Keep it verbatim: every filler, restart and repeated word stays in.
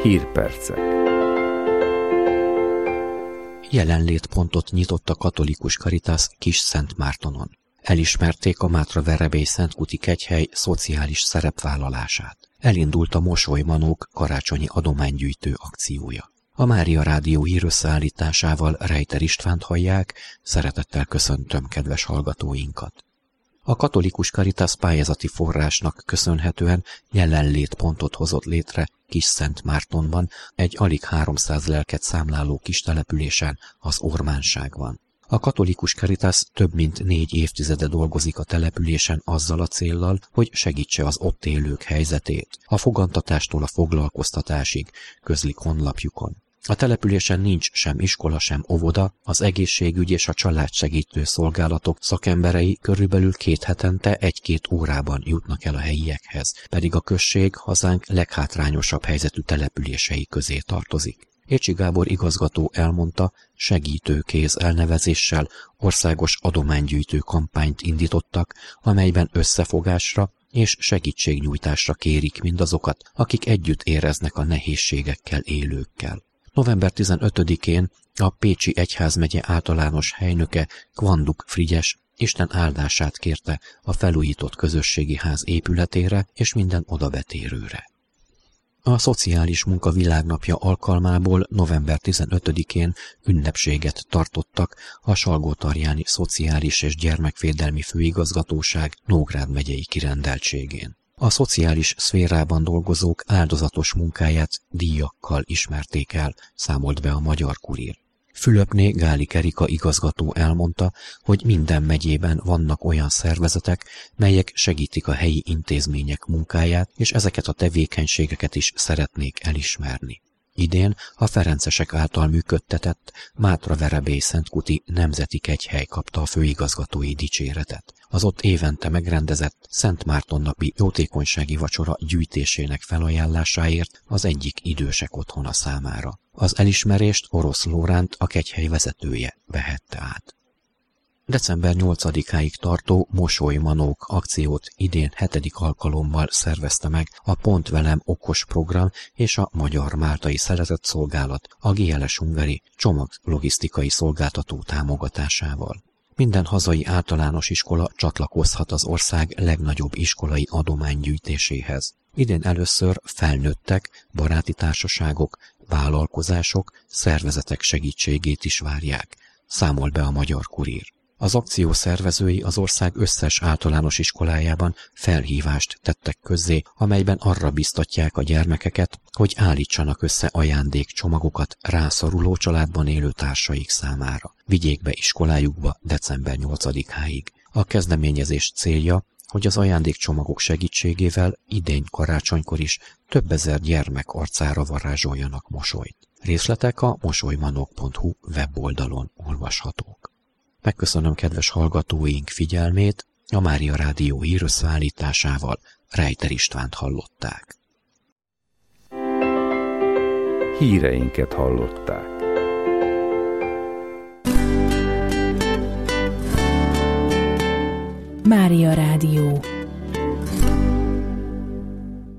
Hírpercek. Jelenlétpontot nyitott a katolikus Caritas Kis-Szentmártonon. Elismerték a Mátra-Verebély-Szentkuti kegyhely szociális szerepvállalását. Elindult a Mosolymanók karácsonyi adománygyűjtő akciója. A Mária Rádió hírösszeállításával Rejter Istvánt hallják, szeretettel köszöntöm kedves hallgatóinkat. A katolikus Caritas pályázati forrásnak köszönhetően jelenlétpontot hozott létre Kis-Szentmártonban, egy alig háromszáz lelket számláló kis településen, az Ormánságban. A katolikus Caritas több mint négy évtizede dolgozik a településen azzal a céllal, hogy segítse az ott élők helyzetét, a fogantatástól a foglalkoztatásig, közlik honlapjukon. A településen nincs sem iskola, sem óvoda, az egészségügy és a családsegítő szolgálatok szakemberei körülbelül két hetente egy-két órában jutnak el a helyiekhez, pedig a község hazánk leghátrányosabb helyzetű települései közé tartozik. Écsi Gábor igazgató elmondta, segítőkéz elnevezéssel országos adománygyűjtő kampányt indítottak, amelyben összefogásra és segítségnyújtásra kérik mindazokat, akik együtt éreznek a nehézségekkel élőkkel. november tizenötödikén a Pécsi Egyházmegye általános helynöke Kvanduk Frigyes Isten áldását kérte a felújított közösségi ház épületére és minden odabetérőre. A Szociális Munka Világnapja alkalmából november tizenötödikén ünnepséget tartottak a Salgótarjáni Szociális és Gyermekvédelmi Főigazgatóság Nógrád megyei kirendeltségén. A szociális szférában dolgozók áldozatos munkáját díjakkal ismerték el, számolt be a Magyar Kurír. Fülöpné Gálik Erika igazgató elmondta, hogy minden megyében vannak olyan szervezetek, melyek segítik a helyi intézmények munkáját, és ezeket a tevékenységeket is szeretnék elismerni. Idén a ferencesek által működtetett Mátra-Verebély-Szentkuti Nemzeti Kegyhely kapta a főigazgatói dicséretet. Az ott évente megrendezett Szent Márton napi jótékonysági vacsora gyűjtésének felajánlásáért az egyik idősek otthona számára. Az elismerést Orosz Lóránt, a kegyhely vezetője vehette át. december nyolcadikáig tartó Mosolymanók akciót idén hetedik alkalommal szervezte meg a Pont Velem okos program és a Magyar Máltai Szeretetszolgálat, a gé el es Hungary csomaglogisztikai szolgáltató támogatásával. Minden hazai általános iskola csatlakozhat az ország legnagyobb iskolai adománygyűjtéséhez. Idén először felnőttek, baráti társaságok, vállalkozások, szervezetek segítségét is várják, számol be a Magyar Kurír. Az akció szervezői az ország összes általános iskolájában felhívást tettek közzé, amelyben arra biztatják a gyermekeket, hogy állítsanak össze ajándékcsomagokat rászoruló családban élő társaik számára. Vigyék be iskolájukba december nyolcadikáig. A kezdeményezés célja, hogy az ajándékcsomagok segítségével idén karácsonykor is több ezer gyermek arcára varázsoljanak mosolyt. Részletek a mosolymanok pont hu weboldalon olvashatók. Megköszönöm kedves hallgatóink figyelmét, a Mária Rádió hírösszeállításával Rejter Istvánt hallották. Híreinket hallották. Mária Rádió.